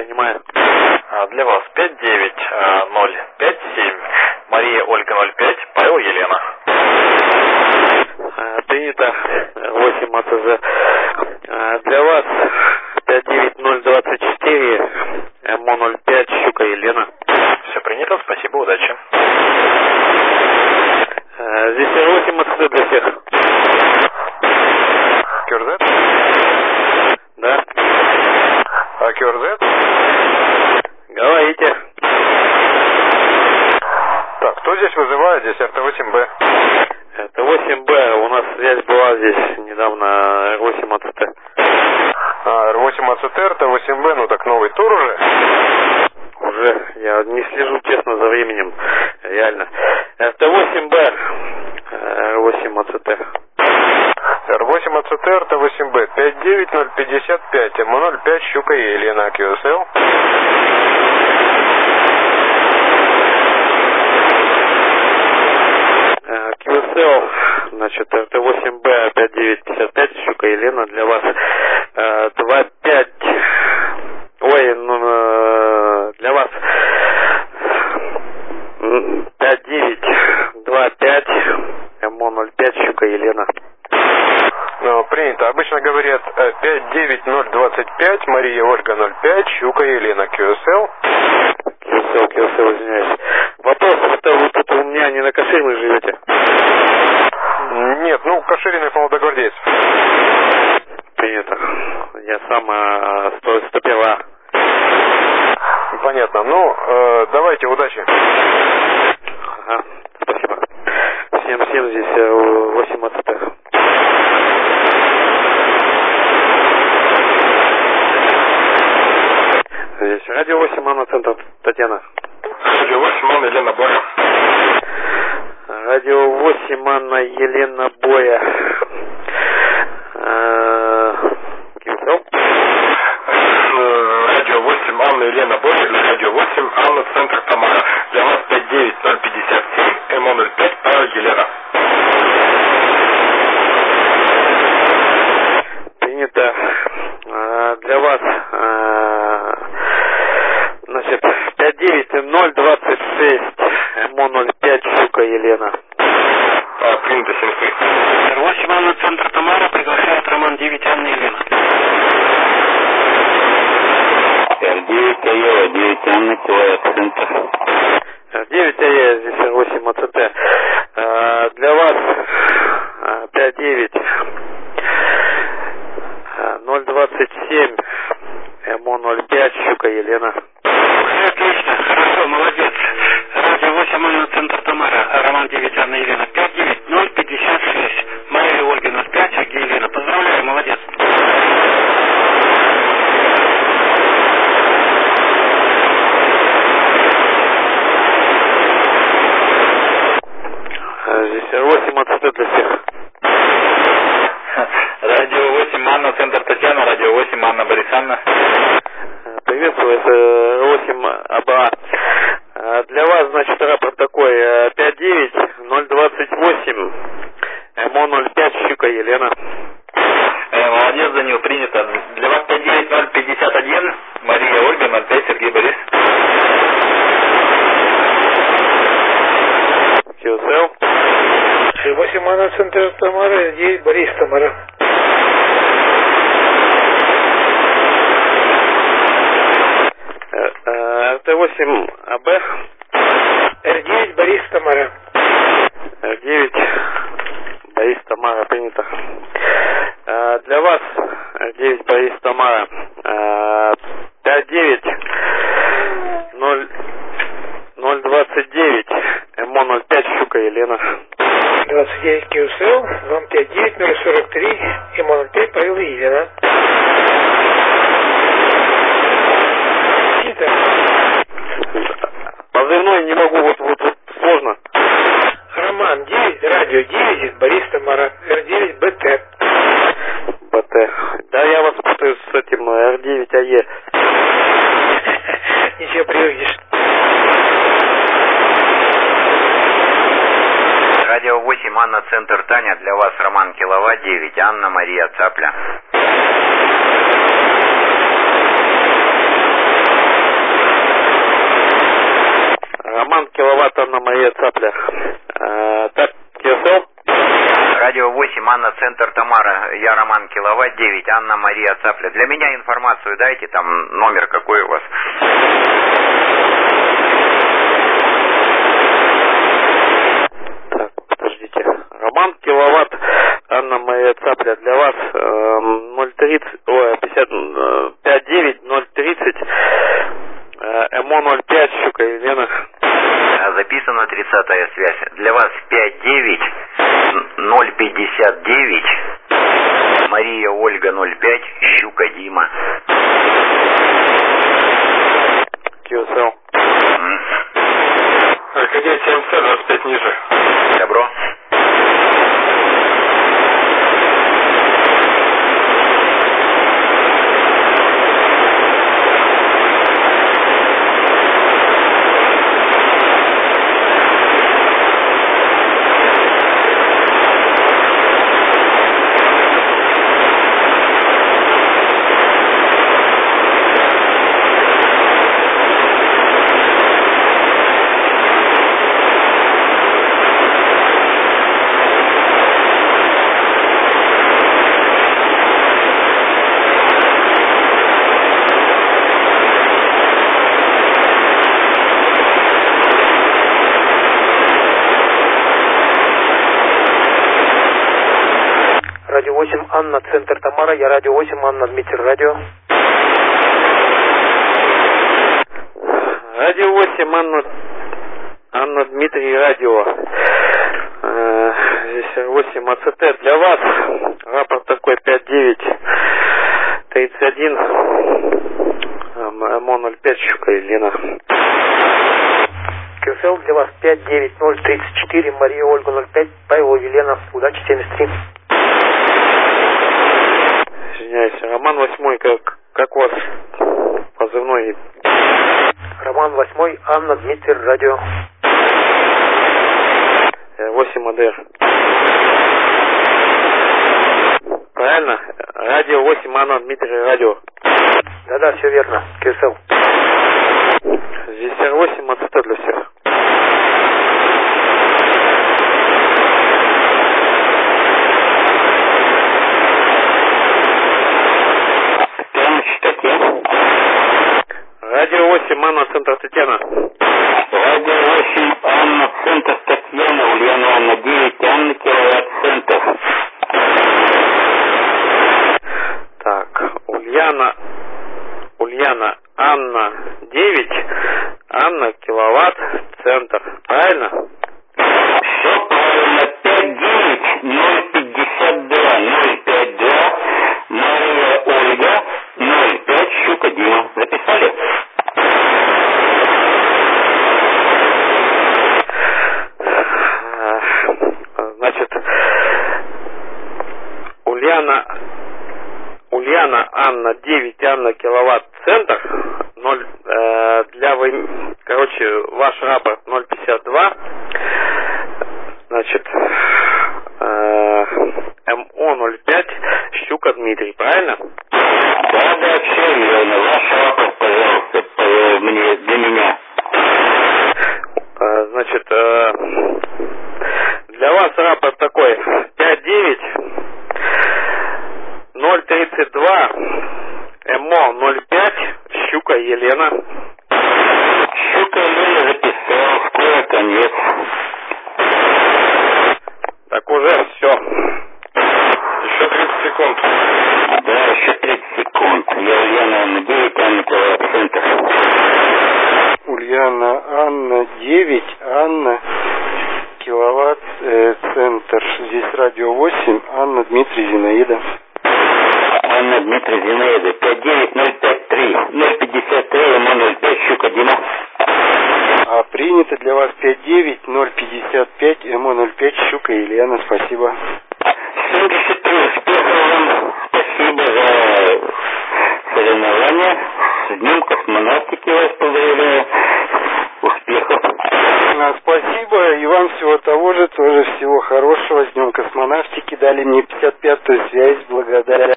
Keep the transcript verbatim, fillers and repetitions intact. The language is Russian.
Принимаю. А, для вас пять девять ноль пять семь. Мария Ольга ноль пять. Павел Елена. А, принято. восемь АЦЗ. А, для вас пять девять ноль двадцать четыре. МО ноль пять. Щука Елена. Все принято. Спасибо. Удачи. А, здесь восемь АЦЗ для всех. Кюрзет? Да. А Кюрзет? Говорите. Так, кто здесь вызывает? Здесь эр тэ восемь бэ. Это восемь бэ. У нас связь была здесь недавно. эр восемь АЦТ. А, эр восемь АЦТ, эр тэ восемь бэ, ну так новый тур уже? Уже. Я не слежу, честно, за временем. Реально. эр тэ восемь бэ. эр восемь АЦТ. эр восемь АЦТ, эр тэ восемь бэ. пять девять ноль пятьдесят пять. МО ноль пять. Щука Елена. кью эс эл. кью эс эл, значит, эр тэ восемь бэ пять девять пятьдесят пять, Щука Елена, для вас два пять, ой, ну, для вас пять девять два пять, МО ноль пять, Щука Елена. Ну, принято. Обычно говорят пять девять ноль двадцать пять, Мария Ольга ноль пять, Щука Елена. кью эс эл. кью эс эл, кью эс эл, извиняюсь. Вопрос, это вы тут у меня не на Кашириной живете? Нет, ну, Кашириной, по-моему, до гвардейцев. Принято. Я сам э, сто, сто первый. Понятно. Ну, э, давайте, удачи. Ага, спасибо. семь семь здесь э, восемь АЦТ. Здесь радио восемь, Анна, центр Татьяна. Радио восемь, Анна, Елена Боя. Радио восемь, Анна, Елена Боя. Кимсел? Радио восемь, Анна, Елена Боя. Для радио восемь, Анна, центр Тамара. Для вас пять девять ноль пятьдесят семь, МО ноль пять, Павел Елена. Принято. А, для вас, а, значит, пять девять ноль двадцать шесть, МО ноль пять, Щука Елена. А, принято, семь три. эр восемь, Анна, центр Тамара, приглашает Роман девять, Анна, Елена. эр девять АЕ, девять Анна, Килая, центр. эр девять АЕ, здесь эр восемь АЦТ. А, для вас пять девять ноль двадцать семь, МО ноль пять, Щука Елена. Отлично, хорошо, молодец. Радио восемь, Анна, центр Тамара, Роман девять, Анна, Елена. пять девять ноль пятьдесят шесть, Мария Ольга ноль пять, Сергей Елена. Поздравляю, молодец. Здесь эр восемь АЦТ для всех. Радио восемь, Анна, центр Татьяна, радио восемь, Анна Борисовна. Приветствую, это эр восемь АБА. Для вас, значит, рапорт такой, пять девять ноль двадцать восемь, МО ноль пять, Щука Елена. Э, молодец, Данил, принято. Для вас пять девять ноль пятьдесят один, Мария Ольга ноль пять, Сергей Борис. кью эс эл. восемь, Анна, центр Тамара, девять, Борис, Тамара. эр тэ восемь АБ. эр девять, Борис, Тамара. эр девять, Борис, Тамара, принято. А, для вас, эр девять, Борис, Тамара, а, пять девять ноль двадцать девять, МО ноль пять, Щука Елена. двадцать девять кью эс эл, вам пять девять ноль сорок три, МО ноль пять, Павел Елена. Позывной не могу, вот, вот, вот сложно. Роман девять, радио девять, Борис, Тамара, эр девять, БТ. БТ. Да, я вас путаю с этим эр девять АЕ. Ничего, привыкнешь. Радио восемь, Анна, центр Таня, для вас Роман Килова, девять, Анна, Мария Цапля. киловатт, Анна Мария Цапля. А, так, Кирсел? Радио восемь, Анна, центр Тамара. Я Роман, киловатт девять, Анна Мария Цапля. Для меня информацию дайте, там номер какой у вас. Так, подождите. Роман, киловатт, Анна Мария Цапля. Для вас э, ноль тридцать, ой, пятьдесят, пять девять ноль тридцать, э, МО ноль пять, Щука Елена. Записана тридцатая связь. Для вас пять девять ноль пятьдесят девять, Мария Ольга ноль пять, Щука Дима. Кирсел. Аркадий семь двадцать пять ниже. Добро. Радио восемь, Анна, центр Тамара. Я радио восемь, Анна, Дмитрий, радио. Радио восемь, Анна, Анна Дмитрий, радио. Э, здесь восемь АЦТ. Для вас рапорт такой пять девять тридцать один, МО ноль пять, Щука Елена. КСЛ для вас пять девять ноль тридцать четыре, Мария Ольга ноль пять, Павел Елена, удачи семьдесят три. Извиняюсь, Роман восьмой, как, как у вас позывной? Роман восьмой, Анна, Дмитрий, радио. восемь АДР. Правильно? Радио восемь, Анна, Дмитрий, радио. Да-да, все верно, КСЛ. Здесь эр восемь АЦТ для всех. Радио восемь, Анна, центр Татьяна. Радио восемь, Анна, центр Татьяна, Ульяна, Анна, девять, Анна, киловатт, центр. Так, Ульяна, Ульяна, Анна, девять, Анна, киловатт, центр. Правильно? Все правильно. пять девять ноль пятьдесят два ноль пять два, Мария Ольга ноль пять, Щука Дима. Записали? Значит, Ульяна, Ульяна, Анна, девять, Анна, киловатт, центр, ноль, э, для вы, короче, ваш рапорт ноль пятьдесят два, значит, э, МО ноль пять, Щука Дмитрий, правильно? Да, да, все верно. Ваш рапорт, пожалуйста, по, мне, для меня. Э, значит, э, для вас рапорт такой, пять девять ноль тридцать два, МО ноль пять, Щука Елена. Щука Елена записал, скоро конец. Так уже все. Еще тридцать секунд. Да, еще тридцать секунд. Я Ульяна, Анна, девять, Анна, киловатт, центр. Ульяна, Анна, девять, Анна, киловатт, э, центр. Здесь радио восемь, Анна, Дмитрий, Зинаида. Анна, Дмитрий, Зинаида. пять девять ноль пять три ноль пятьдесят три, МО ноль пять, Щука Дима. А принято для вас пять девять ноль пятьдесят пять, МО ноль пять, Щука Елена. Спасибо. семьдесят три, успехов вам. Спасибо за соревнования. С Днем космонавтики вас поздравляю. Успехов. А, спасибо. И вам всего того же. Тоже всего хорошего. С Днем космонавтики. Дали мне пятьдесят пятую связь. Благодаря.